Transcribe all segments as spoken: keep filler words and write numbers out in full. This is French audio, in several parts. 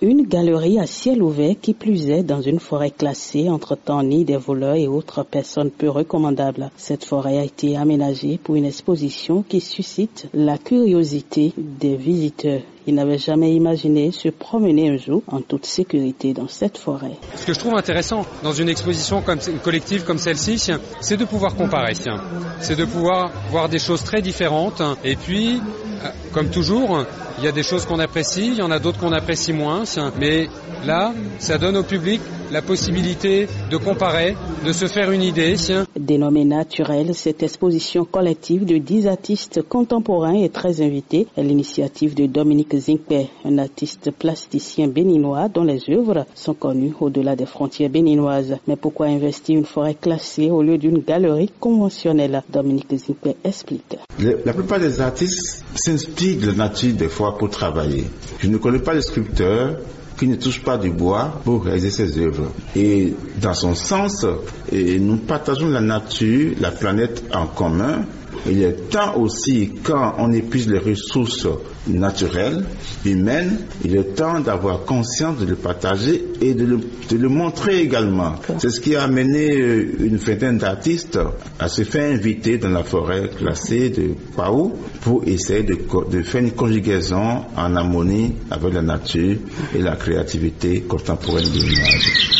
Une galerie à ciel ouvert qui plus est dans une forêt classée entre nid des voleurs et autres personnes peu recommandables. Cette forêt a été aménagée pour une exposition qui suscite la curiosité des visiteurs. Ils n'avaient jamais imaginé se promener un jour en toute sécurité dans cette forêt. Ce que je trouve intéressant dans une exposition comme une collective comme celle-ci, c'est de pouvoir comparer. C'est de pouvoir voir des choses très différentes. Et puis, comme toujours, il y a des choses qu'on apprécie, il y en a d'autres qu'on apprécie moins. Mais là, ça donne au public la possibilité de comparer, de se faire une idée. Dénommée naturelle, cette exposition collective de dix artistes contemporains est très invitée à l'initiative de Dominique Zinkpe, un artiste plasticien béninois dont les œuvres sont connues au-delà des frontières béninoises. Mais pourquoi investir une forêt classée au lieu d'une galerie conventionnelle? Dominique Zinkpe explique. Le, la plupart des artistes s'inspirent de la nature des fois pour travailler. Je ne connais pas de sculpteur qui ne touche pas du bois pour réaliser ses œuvres. Et dans son sens, et nous partageons la nature, la planète en commun. Il est temps aussi, quand on épuise les ressources naturelles, humaines, il est temps d'avoir conscience de le partager et de le, de le montrer également. C'est ce qui a amené une vingtaine d'artistes à se faire inviter dans la forêt classée de Pao pour essayer de, de faire une conjugaison en harmonie avec la nature et la créativité contemporaine béninoise.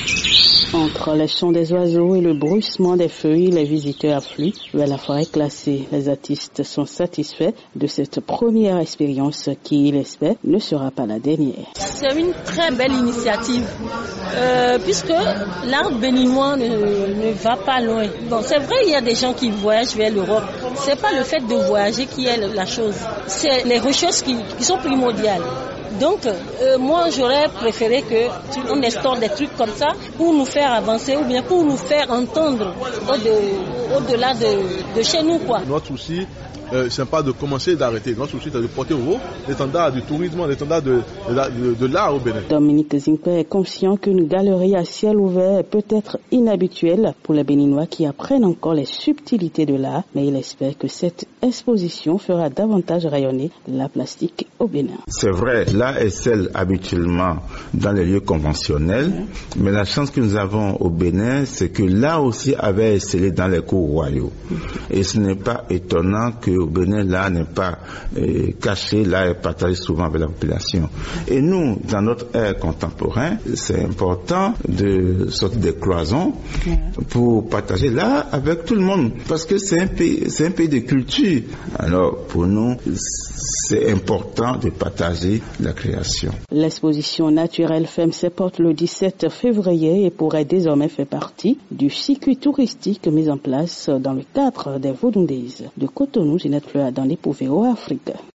Entre les chants des oiseaux et le bruissement des feuilles, les visiteurs affluent vers la forêt classée. Les artistes sont satisfaits de cette première expérience qui, ils espèrent, ne sera pas la dernière. C'est une très belle initiative euh, puisque l'art béninois ne, ne va pas loin. Bon, c'est vrai, il y a des gens qui voyagent vers l'Europe. C'est pas le fait de voyager qui est la chose. C'est les recherches qui, qui sont primordiales. Donc, euh, moi, j'aurais préféré qu'on instaure des trucs comme ça pour nous faire avancer ou bien pour nous faire entendre au-de, au-delà de, de chez nous, quoi. Notre souci, euh, c'est pas de commencer et d'arrêter. Notre souci, c'est de porter haut l'étendard du tourisme, l'étendard de, de, de, de l'art au Bénin. Dominique Zinkpe est conscient qu'une galerie à ciel ouvert peut être inhabituelle pour les Béninois qui apprennent encore les subtilités de l'art, mais il espère que cette exposition fera davantage rayonner la plastique au Bénin. C'est vrai, l'art excelle habituellement dans les lieux conventionnels, mmh. mais la chance que nous avons au Bénin, c'est que l'art aussi avait excellé dans les cours royaux. Mmh. Et ce n'est pas étonnant qu'au Bénin, l'art n'est pas euh, caché, l'art est partagé souvent avec la population. Et nous, dans notre ère contemporain, c'est important de sortir des cloisons mmh. pour partager l'art avec tout le monde, parce que c'est un pays, c'est un pays de culture. Alors, pour nous, c'est important de partager la création. L'exposition naturelle ferme ses portes le dix-sept février et pourrait désormais faire partie du circuit touristique mis en place dans le cadre des Vodun Days. De Cotonou, Ginette Fleur dans les Pouvéo, Afrique.